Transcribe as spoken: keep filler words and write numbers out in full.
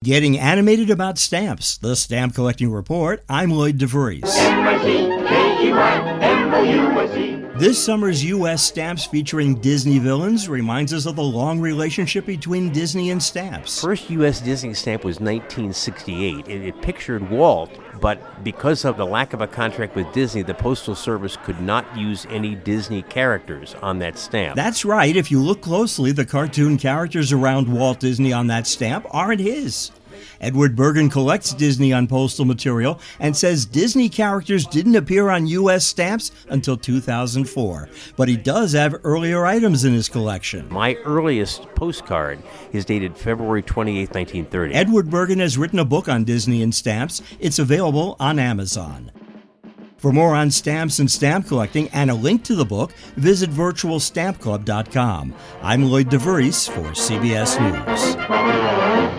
Getting animated about stamps, the Stamp Collecting Report. I'm Lloyd DeVries. This summer's U S Stamps featuring Disney villains reminds us of the long relationship between Disney and stamps. First U S Disney stamp was nineteen sixty-eight. It, it pictured Walt, but because of the lack of a contract with Disney, the Postal Service could not use any Disney characters on that stamp. That's right. If you look closely, the cartoon characters around Walt Disney on that stamp aren't his. Edward Bergen collects Disney on postal material and says Disney characters didn't appear on U S stamps until two thousand four. But he does have earlier items in his collection. My earliest postcard is dated February twenty-eighth, nineteen thirty. Edward Bergen has written a book on Disney and stamps. It's available on Amazon. For more on stamps and stamp collecting and a link to the book, visit virtual stamp club dot com. I'm Lloyd DeVries for C B S News.